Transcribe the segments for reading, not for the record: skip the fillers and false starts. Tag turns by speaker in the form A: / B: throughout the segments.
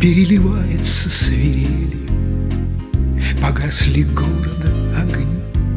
A: переливается свирели, погасли города огни.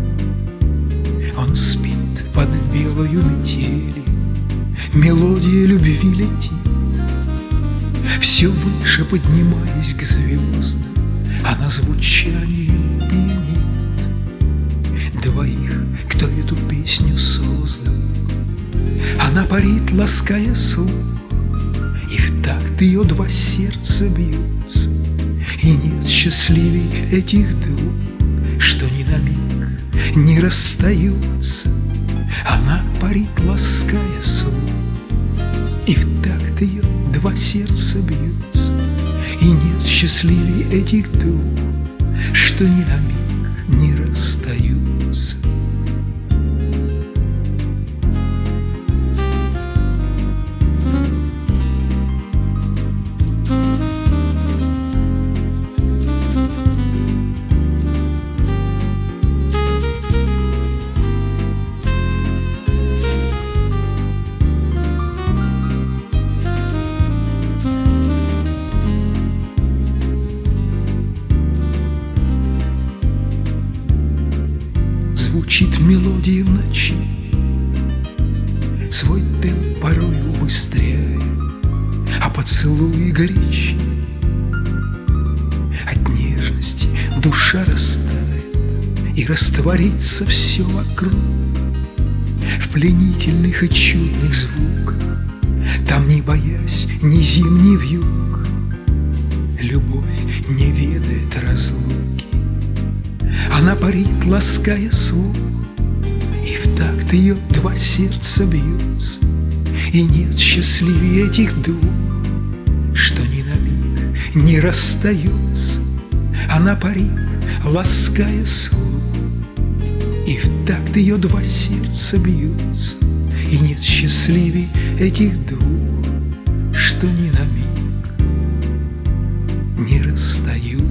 A: Он спит под белою метели, мелодия любви летит. Все выше поднимаясь к звездам, она звучанием пьянит двоих, кто эту песню создал. Она парит, лаская слух, и в такт ее два сердца бьются. И нет счастливей этих двух, что ни на миг не расстаются. Она парит, лаская слух, и в такт ее два сердца бьются. И нет счастливей этих двух, что ни на миг не расстаются. Звучит мелодия в ночи, свой темп порою убыстряя, а поцелуи горячи. От нежности душа растает, и растворится все вокруг в пленительных и чудных звуках. Там, не боясь ни зим, ни вьюг, любовь не ведает разлуки. Она парит, лаская слух, и в такт ее два сердца бьются. И нет счастливее этих двух, что ни на миг не расстаются. Она парит, лаская слух, и в такт ее два сердца бьются. И нет счастливей этих двух, что ни на миг не расстаются.